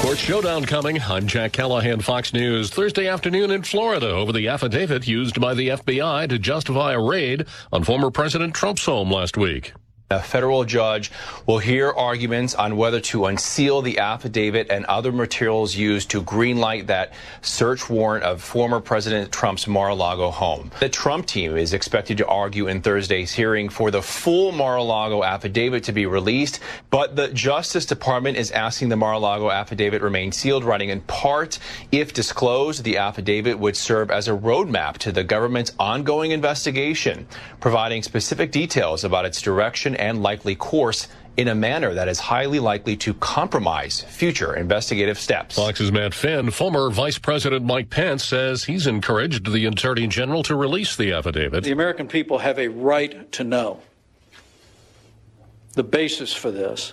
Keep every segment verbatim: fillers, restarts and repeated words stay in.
Sports Showdown coming. I'm Jack Callahan, Fox News. Thursday afternoon in Florida over the affidavit used by the F B I to justify a raid on former President Trump's home last week. A federal judge will hear arguments on whether to unseal the affidavit and other materials used to greenlight that search warrant of former President Trump's Mar-a-Lago home. The Trump team is expected to argue in Thursday's hearing for the full Mar-a-Lago affidavit to be released, but the Justice Department is asking the Mar-a-Lago affidavit remain sealed, writing in part, if disclosed, the affidavit would serve as a roadmap to the government's ongoing investigation, providing specific details about its direction and likely course in a manner that is highly likely to compromise future investigative steps. Fox's Matt Finn. Former Vice President Mike Pence says he's encouraged the Attorney General to release the affidavit. The American people have a right to know the basis for this.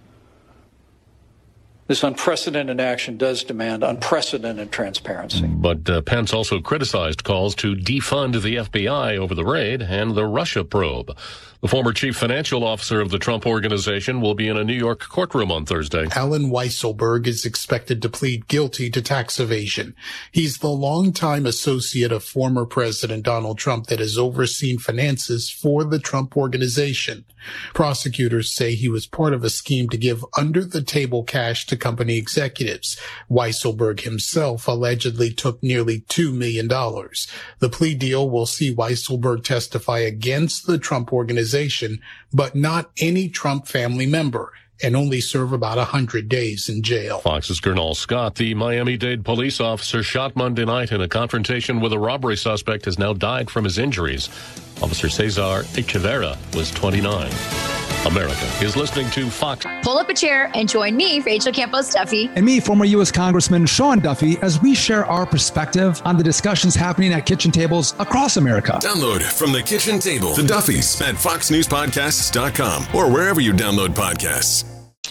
This unprecedented action does demand unprecedented transparency. But uh, Pence also criticized calls to defund the F B I over the raid and the Russia probe. The former chief financial officer of the Trump Organization will be in a New York courtroom on Thursday. Allen Weisselberg is expected to plead guilty to tax evasion. He's the longtime associate of former President Donald Trump that has overseen finances for the Trump Organization. Prosecutors say he was part of a scheme to give under-the-table cash to company executives. Weisselberg himself allegedly took nearly two million dollars. The plea deal will see Weisselberg testify against the Trump Organization, but not any Trump family member, and only serve about one hundred days in jail. Fox's Gernal Scott. The Miami-Dade police officer shot Monday night in a confrontation with a robbery suspect has now died from his injuries. Officer Cesar Echeverria was twenty-nine. America is listening to Fox. Pull up a chair and join me, Rachel Campos Duffy. And me, former U S Congressman Sean Duffy, as we share our perspective on the discussions happening at kitchen tables across America. Download From the Kitchen Table, The Duffys at fox news podcasts dot com or wherever you download podcasts.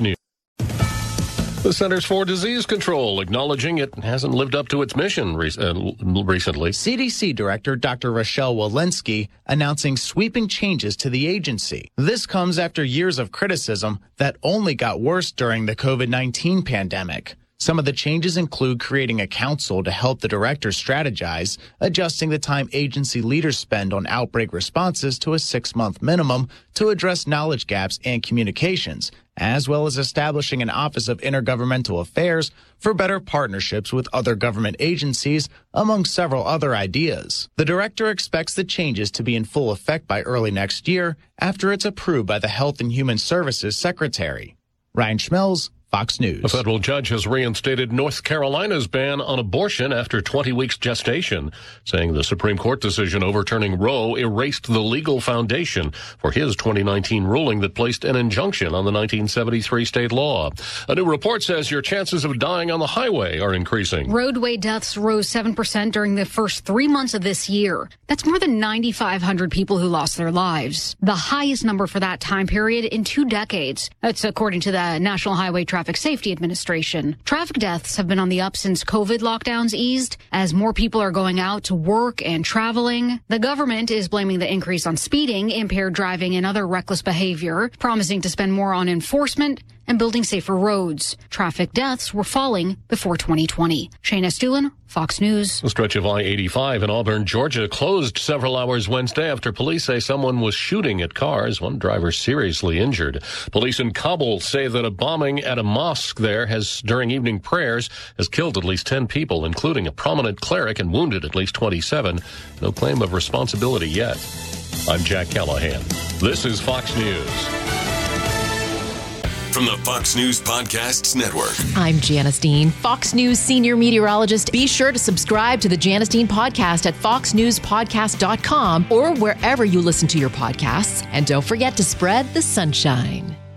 The Centers for Disease Control acknowledging it hasn't lived up to its mission re- uh, recently. C D C Director Doctor Rochelle Walensky announcing sweeping changes to the agency. This comes after years of criticism that only got worse during the COVID nineteen pandemic. Some of the changes include creating a council to help the director strategize, adjusting the time agency leaders spend on outbreak responses to a six-month minimum to address knowledge gaps and communications, as well as establishing an Office of Intergovernmental Affairs for better partnerships with other government agencies, among several other ideas. The director expects the changes to be in full effect by early next year after it's approved by the Health and Human Services Secretary. Ryan Schmelz, Fox News. A federal judge has reinstated North Carolina's ban on abortion after twenty weeks gestation, saying the Supreme Court decision overturning Roe erased the legal foundation for his twenty nineteen ruling that placed an injunction on the nineteen seventy-three state law. A new report says your chances of dying on the highway are increasing. Roadway deaths rose seven percent during the first three months of this year. That's more than nine thousand five hundred people who lost their lives, the highest number for that time period in two decades. That's according to the National Highway Traffic Traffic Safety Administration. Traffic deaths have been on the up since COVID lockdowns eased, as more people are going out to work and traveling. The government is blaming the increase on speeding, impaired driving, and other reckless behavior, promising to spend more on enforcement and building safer roads. Traffic deaths were falling before twenty twenty. Shayna Stulin, Fox News. The stretch of I eighty-five in Auburn, Georgia closed several hours Wednesday after police say someone was shooting at cars. One driver seriously injured. Police in Kabul say that a bombing at a mosque there has, during evening prayers, has killed at least ten people, including a prominent cleric, and wounded at least twenty-seven. No claim of responsibility yet. I'm Jack Callahan. This is Fox News. From the Fox News Podcasts Network. I'm Janice Dean, Fox News senior meteorologist. Be sure to subscribe to the Janice Dean podcast at fox news podcast dot com or wherever you listen to your podcasts. And don't forget to spread the sunshine.